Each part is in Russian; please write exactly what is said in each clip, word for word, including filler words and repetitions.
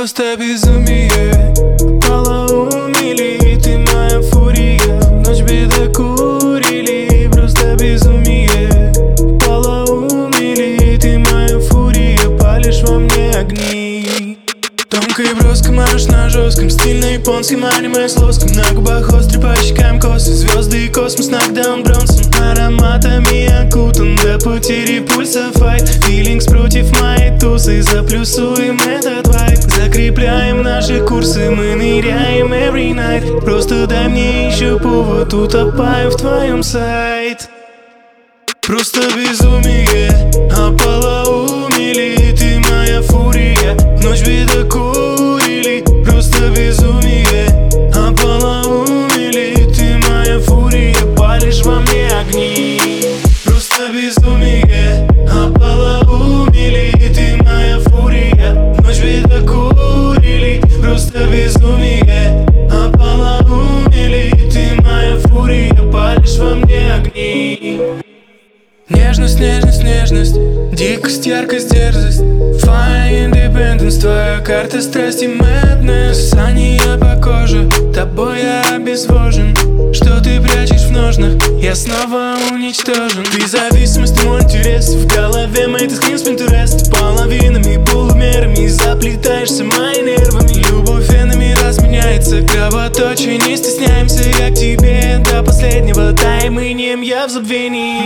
просто безумие. Полоумели, ты моя фурия. Ночь бедокурили, просто безумие. Полоумели, ты моя фурия. Палишь во мне огни. Тонко и броско марш на жестком, стильно японским аниме с лоском. На губах острый, по щекам косы, звезды и космос, нокдаун Бронсон. Ароматами окутан до потери пульса файт. Филингс против моей тусы, заплюсуем этот вайб. Закрепляем наши курсы, мы ныряем every night. Просто дай мне еще повод, утопаю в твоем сайт. Просто безумие, а полоумели, ты моя фурия. Ночь бедокурили, просто безумие, а полоумели, ты моя фурия. Палишь во мне огни. Просто безумие, а полоумели, ты моя фурия. Ночь бедокурили, просто безумие, а полоумели, ты моя фурия. Палишь во мне огни. Нежность, нежность, нежность, дикость, яркость, дерзость. Fire independence, твоя карта страсти madness. Касание по коже, тобой я обезвожен. Что ты прячешь в ножнах, я снова уничтожен. Ты зависимость, мой интерес. В голове моей ты скрин с Pinterest. Половинами, полумерами заплетаешься моими нервами. Любовь венами разменяется, кровоточие не стесняемся. Я к тебе до последнего таймынем, я в забвении.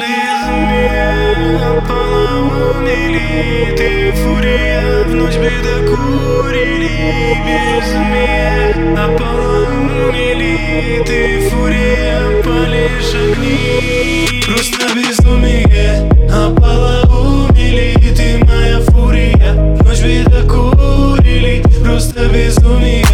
Полоумели, ты фурия. В ночь бедокурили, безумие. А полоумели, ты фурия. Палишь огни. Просто безумие, а полоумели, ты моя фурия. В ночь бедокурили, просто безумие.